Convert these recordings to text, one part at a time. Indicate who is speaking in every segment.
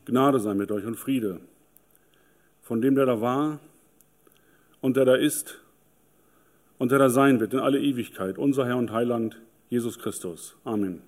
Speaker 1: Gnade sei mit euch und Friede von dem, der da war und der da ist und der da sein wird in alle Ewigkeit, unser Herr und Heiland, Jesus Christus. Amen.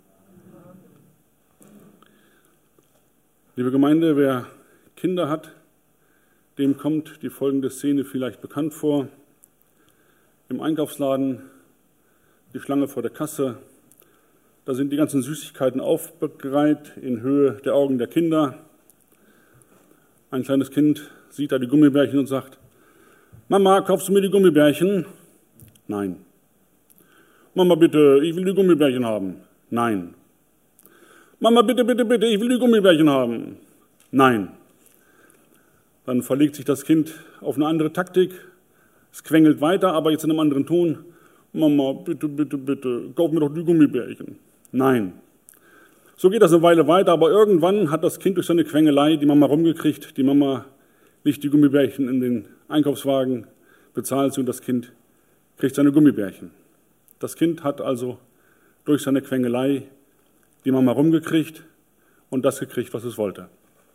Speaker 1: Liebe Gemeinde, wer Kinder hat, dem kommt die folgende Szene vielleicht bekannt vor. Im Einkaufsladen, die Schlange vor der Kasse, da sind die ganzen Süßigkeiten aufgereiht in Höhe der Augen der Kinder. Ein kleines Kind sieht da die Gummibärchen und sagt: Mama, kaufst du mir die Gummibärchen? Nein. Mama, bitte, ich will die Gummibärchen haben. Nein. Mama, bitte, bitte, bitte, ich will die Gummibärchen haben. Nein. Dann verlegt sich das Kind auf eine andere Taktik. Es quengelt weiter, aber jetzt in einem anderen Ton. Mama, bitte, bitte, bitte, kauf mir doch die Gummibärchen. Nein. So geht das eine Weile weiter, aber irgendwann hat das Kind durch seine Quengelei die Mama rumgekriegt. Die Mama legt die Gummibärchen in den Einkaufswagen, bezahlt sie und das Kind kriegt seine Gummibärchen. Das Kind hat also durch seine Quengelei die Mama rumgekriegt und das gekriegt, was es wollte.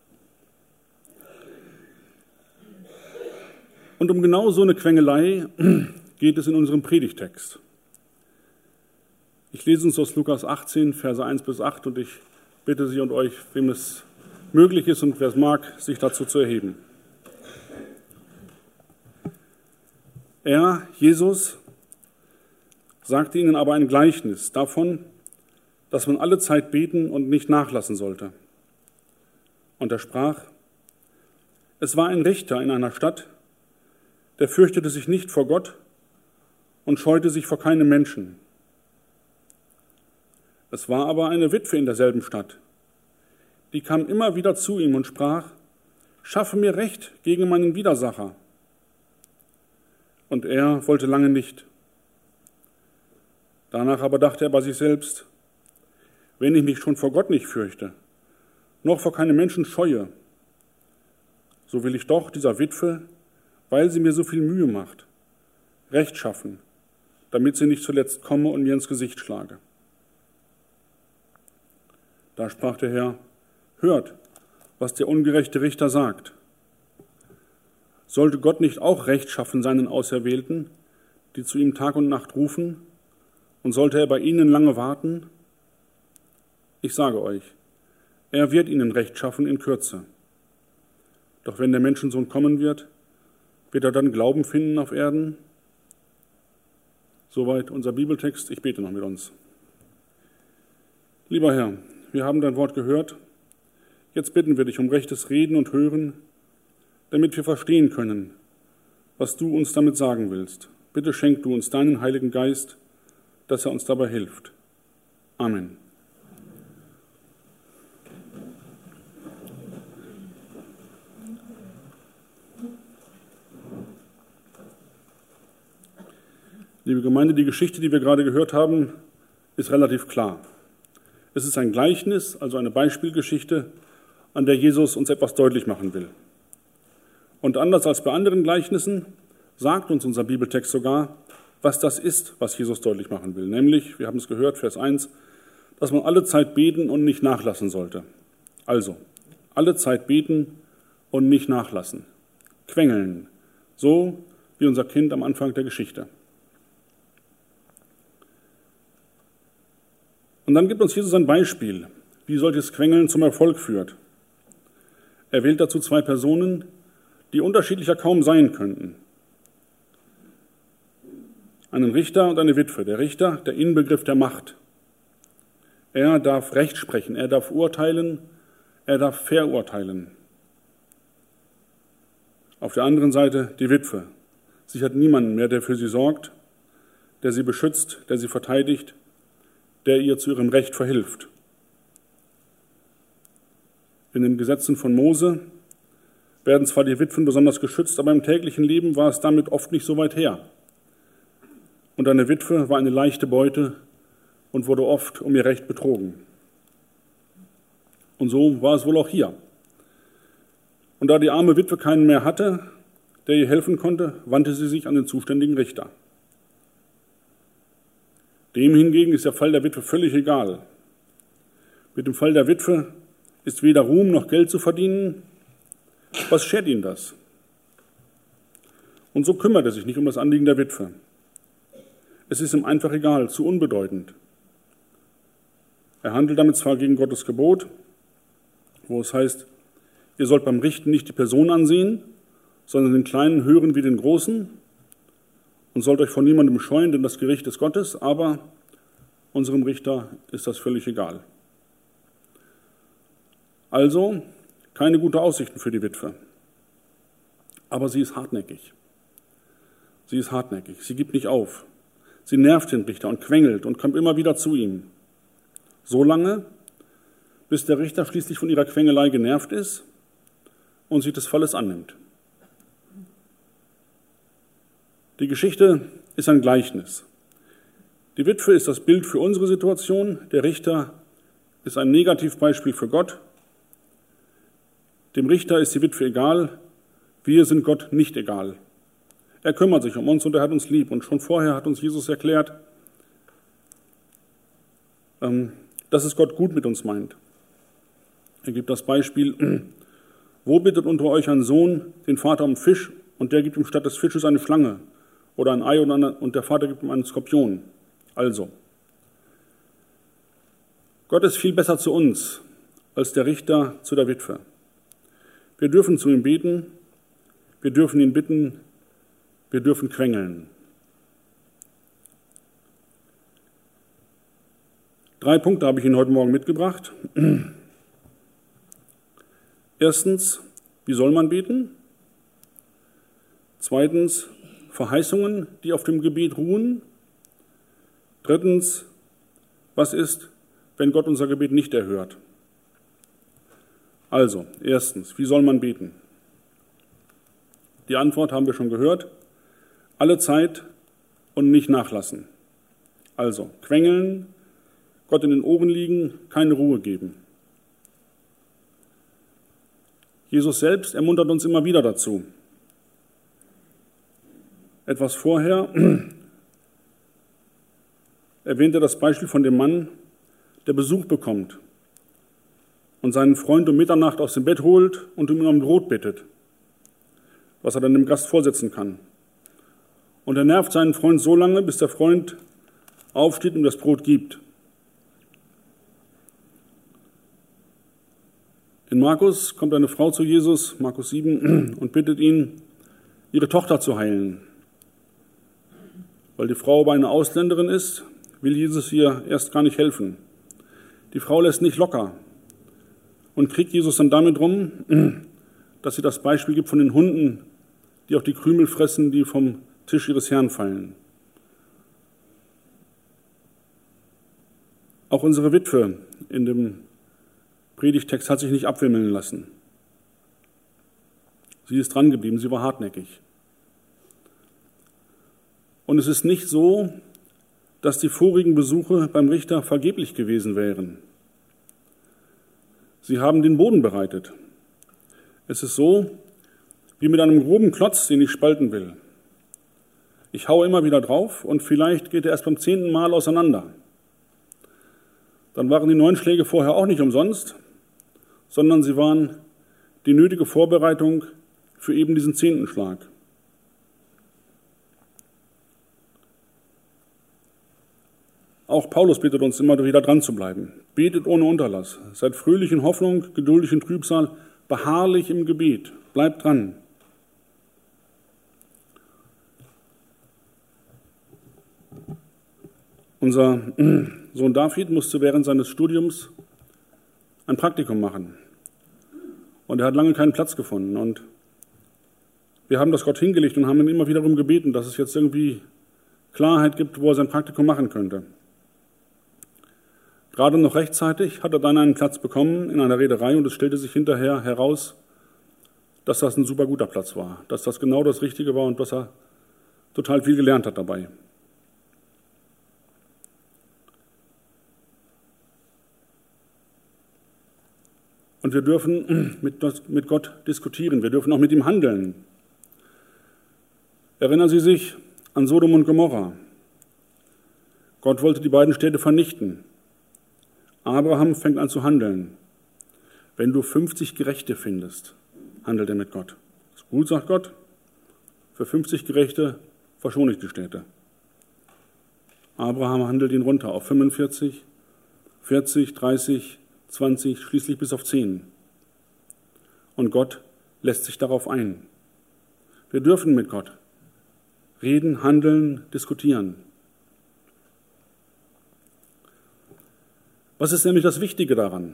Speaker 1: Und um genau so eine Quengelei geht es in unserem Predigtext. Ich lese uns aus Lukas 18, Verse 1 bis 8 und ich bitte Sie und euch, wem es möglich ist und wer es mag, sich dazu zu erheben. Er, Jesus, sagte ihnen aber ein Gleichnis davon, dass man alle Zeit beten und nicht nachlassen sollte. Und er sprach: Es war ein Richter in einer Stadt, der fürchtete sich nicht vor Gott und scheute sich vor keinem Menschen. Es war aber eine Witwe in derselben Stadt, die kam immer wieder zu ihm und sprach: Schaffe mir Recht gegen meinen Widersacher. Und er wollte lange nicht. Danach aber dachte er bei sich selbst: Wenn ich mich schon vor Gott nicht fürchte, noch vor keinem Menschen scheue, so will ich doch dieser Witwe, weil sie mir so viel Mühe macht, Recht schaffen, damit sie nicht zuletzt komme und mir ins Gesicht schlage. Da sprach der Herr: Hört, was der ungerechte Richter sagt. Sollte Gott nicht auch Recht schaffen seinen Auserwählten, die zu ihm Tag und Nacht rufen, und sollte er bei ihnen lange warten? Ich sage euch, er wird ihnen Recht schaffen in Kürze. Doch wenn der Menschensohn kommen wird er dann Glauben finden auf Erden? Soweit unser Bibeltext. Ich bete noch mit uns. Lieber Herr, wir haben dein Wort gehört. Jetzt bitten wir dich um rechtes Reden und Hören, damit wir verstehen können, was du uns damit sagen willst. Bitte schenk du uns deinen Heiligen Geist, dass er uns dabei hilft. Amen. Liebe Gemeinde, die Geschichte, die wir gerade gehört haben, ist relativ klar. Es ist ein Gleichnis, also eine Beispielgeschichte, an der Jesus uns etwas deutlich machen will. Und anders als bei anderen Gleichnissen sagt uns unser Bibeltext sogar, was das ist, was Jesus deutlich machen will. Nämlich, wir haben es gehört, Vers 1, dass man alle Zeit beten und nicht nachlassen sollte. Also, alle Zeit beten und nicht nachlassen. Quengeln, so wie unser Kind am Anfang der Geschichte. Und dann gibt uns Jesus ein Beispiel, wie solches Quengeln zum Erfolg führt. Er wählt dazu zwei Personen, die unterschiedlicher kaum sein könnten. Einen Richter und eine Witwe. Der Richter, der Inbegriff der Macht. Er darf Recht sprechen, er darf urteilen, er darf verurteilen. Auf der anderen Seite die Witwe. Sie hat niemanden mehr, der für sie sorgt, der sie beschützt, der sie verteidigt, der ihr zu ihrem Recht verhilft. In den Gesetzen von Mose werden zwar die Witwen besonders geschützt, aber im täglichen Leben war es damit oft nicht so weit her. Und eine Witwe war eine leichte Beute und wurde oft um ihr Recht betrogen. Und so war es wohl auch hier. Und da die arme Witwe keinen mehr hatte, der ihr helfen konnte, wandte sie sich an den zuständigen Richter. Dem hingegen ist der Fall der Witwe völlig egal. Mit dem Fall der Witwe ist weder Ruhm noch Geld zu verdienen. Was schert ihn das? Und so kümmert er sich nicht um das Anliegen der Witwe. Es ist ihm einfach egal, zu unbedeutend. Er handelt damit zwar gegen Gottes Gebot, wo es heißt, ihr sollt beim Richten nicht die Person ansehen, sondern den Kleinen hören wie den Großen und sollt euch von niemandem scheuen, denn das Gericht ist Gottes, aber unserem Richter ist das völlig egal. Also keine guten Aussichten für die Witwe. Aber sie ist hartnäckig. Sie ist hartnäckig, sie gibt nicht auf. Sie nervt den Richter und quengelt und kommt immer wieder zu ihm. So lange, bis der Richter schließlich von ihrer Quengelei genervt ist und sie des Falles annimmt. Die Geschichte ist ein Gleichnis. Die Witwe ist das Bild für unsere Situation, der Richter ist ein Negativbeispiel für Gott. Dem Richter ist die Witwe egal, wir sind Gott nicht egal. Er kümmert sich um uns und er hat uns lieb. Und schon vorher hat uns Jesus erklärt, dass es Gott gut mit uns meint. Er gibt das Beispiel, wo bittet unter euch ein Sohn den Vater um Fisch und der gibt ihm statt des Fisches eine Schlange oder ein Ei und der Vater gibt ihm einen Skorpion. Also, Gott ist viel besser zu uns als der Richter zu der Witwe. Wir dürfen zu ihm beten, wir dürfen ihn bitten, wir dürfen quengeln. 3 Punkte habe ich Ihnen heute Morgen mitgebracht. Erstens, wie soll man beten? Zweitens, Verheißungen, die auf dem Gebet ruhen. Drittens, was ist, wenn Gott unser Gebet nicht erhört? Also, erstens, wie soll man beten? Die Antwort haben wir schon gehört. Alle Zeit und nicht nachlassen. Also, quengeln, Gott in den Ohren liegen, keine Ruhe geben. Jesus selbst ermuntert uns immer wieder dazu. Etwas vorher erwähnt er das Beispiel von dem Mann, der Besuch bekommt und seinen Freund um Mitternacht aus dem Bett holt und um ihn um Brot bittet, was er dann dem Gast vorsetzen kann. Und er nervt seinen Freund so lange, bis der Freund aufsteht und das Brot gibt. In Markus kommt eine Frau zu Jesus, Markus 7, und bittet ihn, ihre Tochter zu heilen. Weil die Frau aber eine Ausländerin ist, will Jesus ihr erst gar nicht helfen. Die Frau lässt nicht locker und kriegt Jesus dann damit rum, dass sie das Beispiel gibt von den Hunden, die auch die Krümel fressen, die vom Tisch ihres Herrn fallen. Auch unsere Witwe in dem Predigtext hat sich nicht abwimmeln lassen. Sie ist dran geblieben, sie war hartnäckig. Und es ist nicht so, dass die vorigen Besuche beim Richter vergeblich gewesen wären. Sie haben den Boden bereitet. Es ist so, wie mit einem groben Klotz, den ich spalten will. Ich haue immer wieder drauf und vielleicht geht er erst beim 10. Mal auseinander. Dann waren die 9 Schläge vorher auch nicht umsonst, sondern sie waren die nötige Vorbereitung für eben diesen 10. Schlag. Auch Paulus bittet uns immer wieder dran zu bleiben. Betet ohne Unterlass. Seid fröhlich in Hoffnung, geduldig in Trübsal, beharrlich im Gebet. Bleibt dran. Unser Sohn David musste während seines Studiums ein Praktikum machen. Und er hat lange keinen Platz gefunden. Und wir haben das Gott hingelegt und haben ihn immer wieder darum gebeten, dass es jetzt irgendwie Klarheit gibt, wo er sein Praktikum machen könnte. Gerade noch rechtzeitig hat er dann einen Platz bekommen in einer Reederei und es stellte sich hinterher heraus, dass das ein super guter Platz war, dass das genau das Richtige war und dass er total viel gelernt hat dabei. Und wir dürfen mit Gott diskutieren, wir dürfen auch mit ihm handeln. Erinnern Sie sich an Sodom und Gomorra. Gott wollte die beiden Städte vernichten. Abraham fängt an zu handeln. Wenn du 50 Gerechte findest, handelt er mit Gott. Das ist gut, sagt Gott. Für 50 Gerechte verschone ich die Städte. Abraham handelt ihn runter auf 45, 40, 30, 20, schließlich bis auf 10. Und Gott lässt sich darauf ein. Wir dürfen mit Gott reden, handeln, diskutieren. Was ist nämlich das Wichtige daran?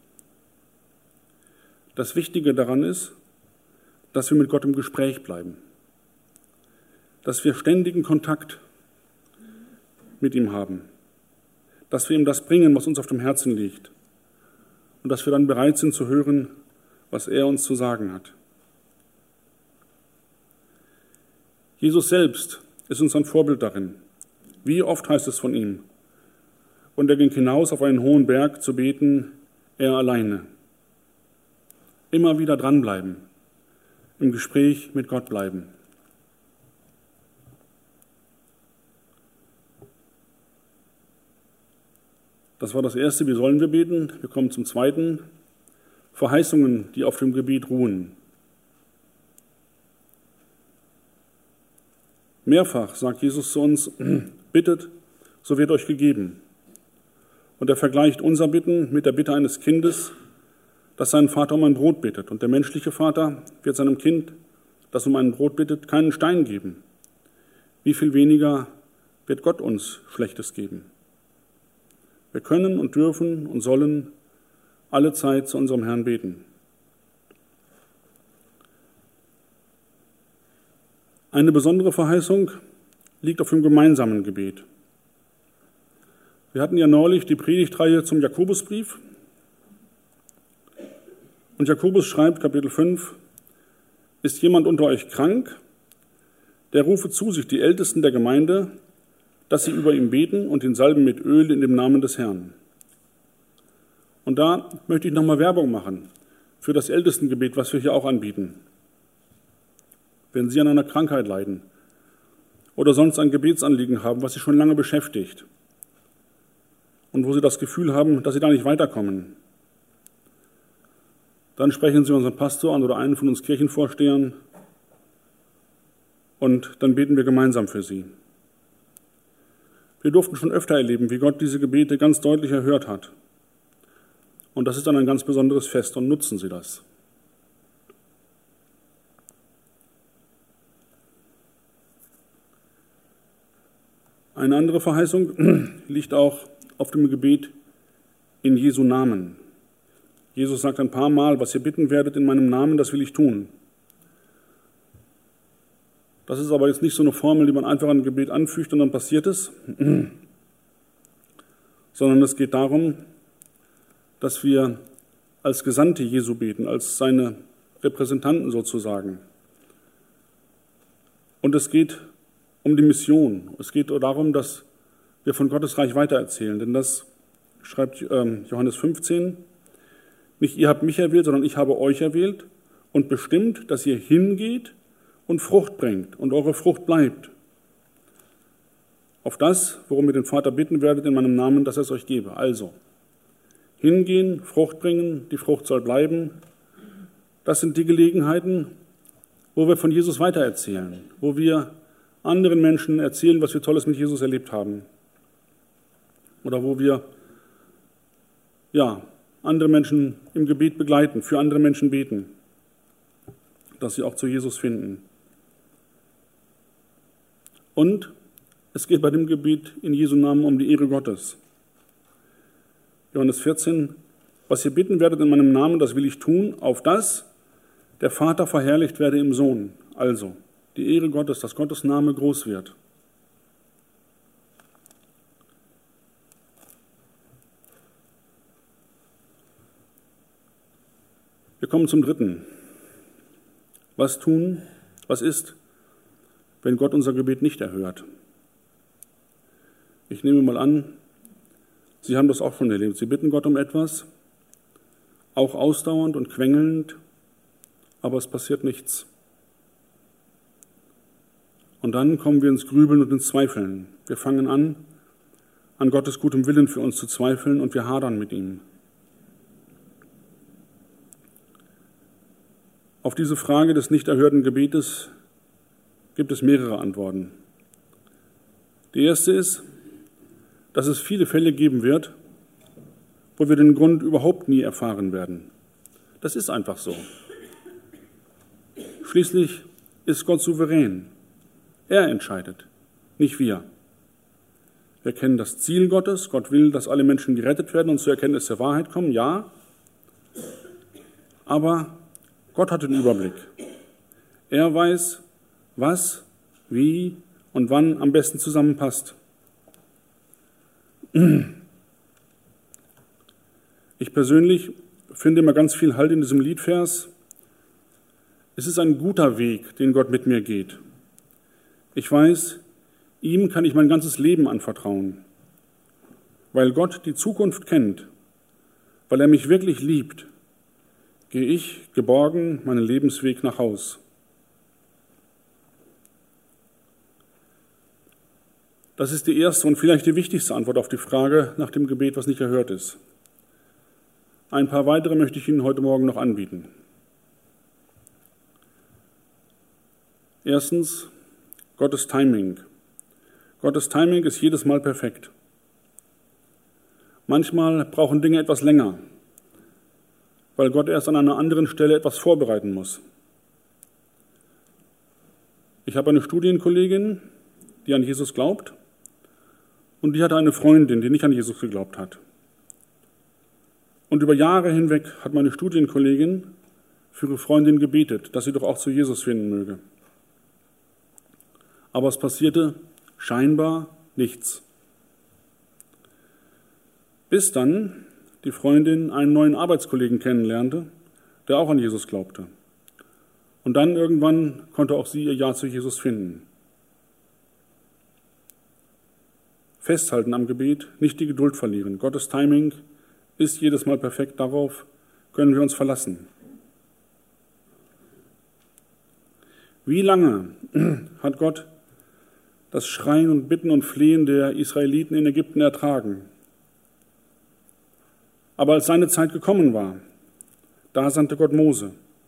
Speaker 1: Das Wichtige daran ist, dass wir mit Gott im Gespräch bleiben, dass wir ständigen Kontakt mit ihm haben, dass wir ihm das bringen, was uns auf dem Herzen liegt und dass wir dann bereit sind zu hören, was er uns zu sagen hat. Jesus selbst ist uns ein Vorbild darin. Wie oft heißt es von ihm? Und er ging hinaus auf einen hohen Berg zu beten, er alleine. Immer wieder dranbleiben, im Gespräch mit Gott bleiben. Das war das Erste, wie sollen wir beten? Wir kommen zum Zweiten, Verheißungen, die auf dem Gebet ruhen. Mehrfach sagt Jesus zu uns, bittet, so wird euch gegeben. Und er vergleicht unser Bitten mit der Bitte eines Kindes, das seinen Vater um ein Brot bittet. Und der menschliche Vater wird seinem Kind, das um ein Brot bittet, keinen Stein geben. Wie viel weniger wird Gott uns Schlechtes geben? Wir können und dürfen und sollen alle Zeit zu unserem Herrn beten. Eine besondere Verheißung liegt auf dem gemeinsamen Gebet. Wir hatten ja neulich die Predigtreihe zum Jakobusbrief. Und Jakobus schreibt, Kapitel 5, ist jemand unter euch krank, der rufe zu sich die Ältesten der Gemeinde, dass sie über ihn beten und ihn salben mit Öl in dem Namen des Herrn. Und da möchte ich nochmal Werbung machen für das Ältestengebet, was wir hier auch anbieten. Wenn Sie an einer Krankheit leiden oder sonst ein Gebetsanliegen haben, was Sie schon lange beschäftigt und wo Sie das Gefühl haben, dass Sie da nicht weiterkommen, dann sprechen Sie unseren Pastor an oder einen von uns Kirchenvorstehern und dann beten wir gemeinsam für Sie. Wir durften schon öfter erleben, wie Gott diese Gebete ganz deutlich erhört hat. Und das ist dann ein ganz besonderes Fest und nutzen Sie das. Eine andere Verheißung liegt auch auf dem Gebet in Jesu Namen. Jesus sagt ein paar Mal, was ihr bitten werdet in meinem Namen, das will ich tun. Das ist aber jetzt nicht so eine Formel, die man einfach an ein Gebet anfügt und dann passiert es, sondern es geht darum, dass wir als Gesandte Jesu beten, als seine Repräsentanten sozusagen. Und es geht um die Mission. Es geht darum, dass wir von Gottes Reich weitererzählen. Denn das schreibt Johannes 15, nicht ihr habt mich erwählt, sondern ich habe euch erwählt und bestimmt, dass ihr hingeht und Frucht bringt und eure Frucht bleibt. Auf das, worum ihr den Vater bitten werdet in meinem Namen, dass er es euch gebe. Also, hingehen, Frucht bringen, die Frucht soll bleiben. Das sind die Gelegenheiten, wo wir von Jesus weitererzählen, wo wir anderen Menschen erzählen, was wir Tolles mit Jesus erlebt haben. Oder wo wir andere Menschen im Gebet begleiten, für andere Menschen beten, dass sie auch zu Jesus finden. Und es geht bei dem Gebet in Jesu Namen um die Ehre Gottes. Johannes 14, was ihr bitten werdet in meinem Namen, das will ich tun, auf das der Vater verherrlicht werde im Sohn. Also, die Ehre Gottes, dass Gottes Name groß wird. Wir kommen zum Dritten. Was tun, was ist, wenn Gott unser Gebet nicht erhört? Ich nehme mal an, Sie haben das auch schon erlebt. Sie bitten Gott um etwas, auch ausdauernd und quengelnd, aber es passiert nichts. Und dann kommen wir ins Grübeln und ins Zweifeln. Wir fangen an Gottes gutem Willen für uns zu zweifeln und wir hadern mit ihm. Auf diese Frage des nicht erhörten Gebetes gibt es mehrere Antworten. Die erste ist, dass es viele Fälle geben wird, wo wir den Grund überhaupt nie erfahren werden. Das ist einfach so. Schließlich ist Gott souverän. Er entscheidet, nicht wir. Wir kennen das Ziel Gottes. Gott will, dass alle Menschen gerettet werden und zur Erkenntnis der Wahrheit kommen, ja. Aber Gott hat den Überblick. Er weiß, was, wie und wann am besten zusammenpasst. Ich persönlich finde immer ganz viel Halt in diesem Liedvers. Es ist ein guter Weg, den Gott mit mir geht. Ich weiß, ihm kann ich mein ganzes Leben anvertrauen. Weil Gott die Zukunft kennt, weil er mich wirklich liebt, gehe ich geborgen meinen Lebensweg nach Haus. Das ist die erste und vielleicht die wichtigste Antwort auf die Frage nach dem Gebet, was nicht erhört ist. Ein paar weitere möchte ich Ihnen heute Morgen noch anbieten. Erstens, Gottes Timing. Gottes Timing ist jedes Mal perfekt. Manchmal brauchen Dinge etwas länger, weil Gott erst an einer anderen Stelle etwas vorbereiten muss. Ich habe eine Studienkollegin, die an Jesus glaubt, und die hatte eine Freundin, die nicht an Jesus geglaubt hat. Und über Jahre hinweg hat meine Studienkollegin für ihre Freundin gebetet, dass sie doch auch zu Jesus finden möge. Aber es passierte scheinbar nichts. Bis dann die Freundin einen neuen Arbeitskollegen kennenlernte, der auch an Jesus glaubte. Und dann irgendwann konnte auch sie ihr Ja zu Jesus finden. Festhalten am Gebet, nicht die Geduld verlieren. Gottes Timing ist jedes Mal perfekt, darauf können wir uns verlassen. Wie lange hat Gott das Schreien und Bitten und Flehen der Israeliten in Ägypten ertragen? Aber als seine Zeit gekommen war, da sandte Gott Mose.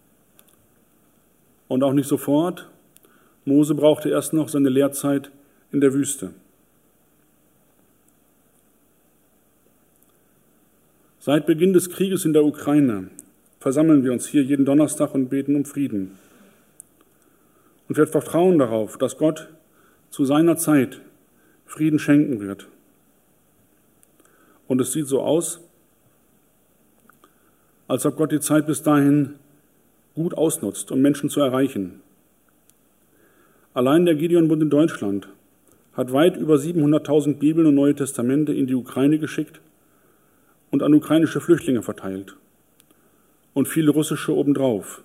Speaker 1: Und auch nicht sofort. Mose brauchte erst noch seine Lehrzeit in der Wüste. Seit Beginn des Krieges in der Ukraine versammeln wir uns hier jeden Donnerstag und beten um Frieden. Und wir vertrauen darauf, dass Gott zu seiner Zeit Frieden schenken wird. Und es sieht so aus, als ob Gott die Zeit bis dahin gut ausnutzt, um Menschen zu erreichen. Allein der Gideon-Bund in Deutschland hat weit über 700.000 Bibeln und Neue Testamente in die Ukraine geschickt und an ukrainische Flüchtlinge verteilt und viele russische obendrauf.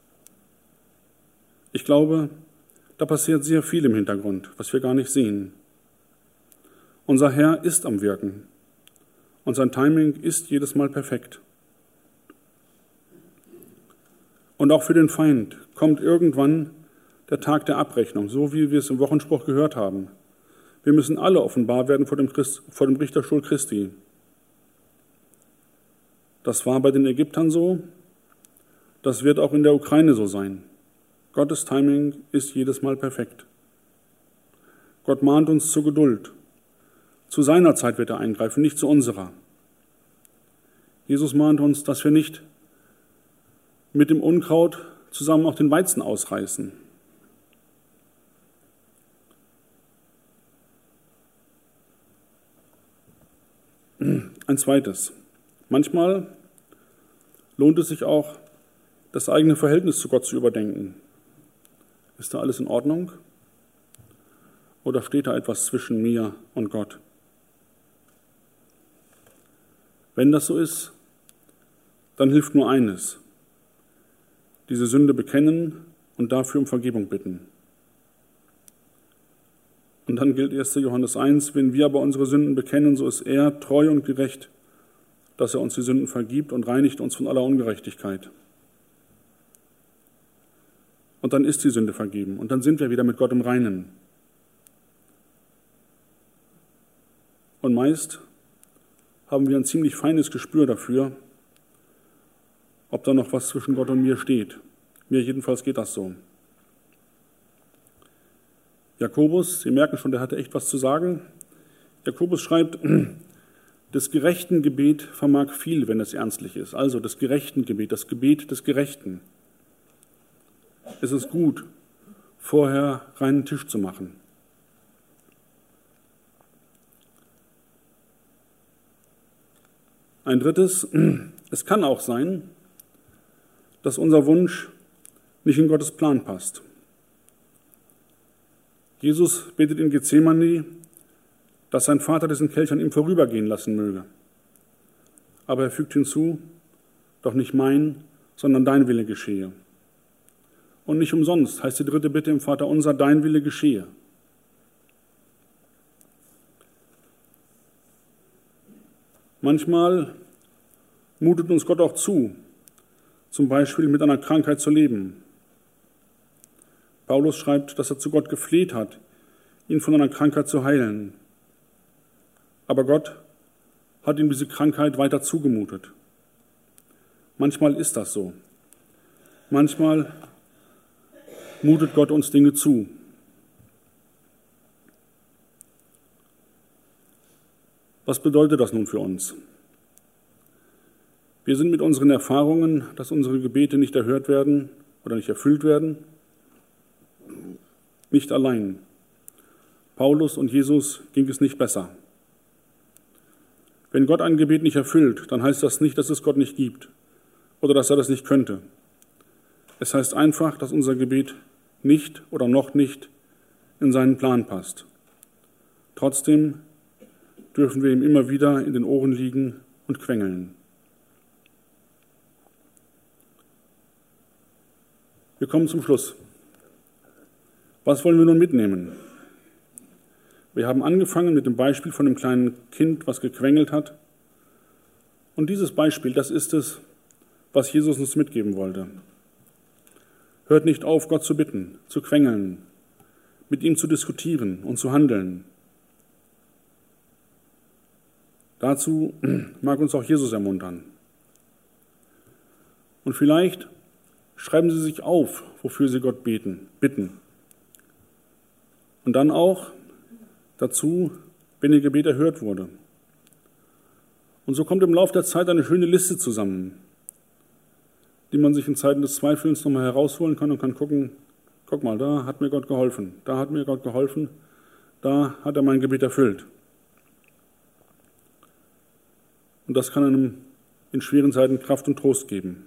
Speaker 1: Ich glaube, da passiert sehr viel im Hintergrund, was wir gar nicht sehen. Unser Herr ist am Wirken und sein Timing ist jedes Mal perfekt. Und auch für den Feind kommt irgendwann der Tag der Abrechnung, so wie wir es im Wochenspruch gehört haben. Wir müssen alle offenbar werden vor dem Richterstuhl Christi. Das war bei den Ägyptern so, das wird auch in der Ukraine so sein. Gottes Timing ist jedes Mal perfekt. Gott mahnt uns zur Geduld. Zu seiner Zeit wird er eingreifen, nicht zu unserer. Jesus mahnt uns, dass wir nicht mit dem Unkraut zusammen auch den Weizen ausreißen. Ein zweites. Manchmal lohnt es sich auch, das eigene Verhältnis zu Gott zu überdenken. Ist da alles in Ordnung? Oder steht da etwas zwischen mir und Gott? Wenn das so ist, dann hilft nur eines: diese Sünde bekennen und dafür um Vergebung bitten. Und dann gilt 1. Johannes 1, wenn wir aber unsere Sünden bekennen, so ist er treu und gerecht, dass er uns die Sünden vergibt und reinigt uns von aller Ungerechtigkeit. Und dann ist die Sünde vergeben und dann sind wir wieder mit Gott im Reinen. Und meist haben wir ein ziemlich feines Gespür dafür, ob da noch was zwischen Gott und mir steht, Mir jedenfalls geht das so. Jakobus, Sie merken schon, der hatte echt was zu sagen. Jakobus schreibt, des gerechten Gebet vermag viel, wenn es ernstlich ist. Also das gerechten Gebet, das Gebet des Gerechten. Es ist gut, vorher reinen Tisch zu machen. Ein drittes, es kann auch sein, dass unser Wunsch nicht in Gottes Plan passt. Jesus betet in Gethsemane, dass sein Vater diesen Kelch an ihm vorübergehen lassen möge. Aber er fügt hinzu, doch nicht mein, sondern dein Wille geschehe. Und nicht umsonst heißt die dritte Bitte im Vaterunser, dein Wille geschehe. Manchmal mutet uns Gott auch zu, zum Beispiel mit einer Krankheit zu leben. Paulus schreibt, dass er zu Gott gefleht hat, ihn von einer Krankheit zu heilen. Aber Gott hat ihm diese Krankheit weiter zugemutet. Manchmal ist das so. Manchmal mutet Gott uns Dinge zu. Was bedeutet das nun für uns? Wir sind mit unseren Erfahrungen, dass unsere Gebete nicht erhört werden oder nicht erfüllt werden, nicht allein. Paulus und Jesus ging es nicht besser. Wenn Gott ein Gebet nicht erfüllt, dann heißt das nicht, dass es Gott nicht gibt oder dass er das nicht könnte. Es heißt einfach, dass unser Gebet nicht oder noch nicht in seinen Plan passt. Trotzdem dürfen wir ihm immer wieder in den Ohren liegen und quengeln. Wir kommen zum Schluss. Was wollen wir nun mitnehmen? Wir haben angefangen mit dem Beispiel von dem kleinen Kind, was gequengelt hat. Und dieses Beispiel, das ist es, was Jesus uns mitgeben wollte. Hört nicht auf, Gott zu bitten, zu quengeln, mit ihm zu diskutieren und zu handeln. Dazu mag uns auch Jesus ermuntern. Und vielleicht schreiben Sie sich auf, wofür Sie Gott bitten. Und dann auch dazu, wenn Ihr Gebet erhört wurde. Und so kommt im Laufe der Zeit eine schöne Liste zusammen, die man sich in Zeiten des Zweifelns nochmal herausholen kann und kann gucken, guck mal, da hat mir Gott geholfen, da hat mir Gott geholfen, da hat er mein Gebet erfüllt. Und das kann einem in schweren Zeiten Kraft und Trost geben.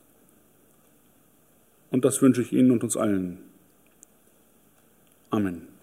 Speaker 1: Und das wünsche ich Ihnen und uns allen. Amen.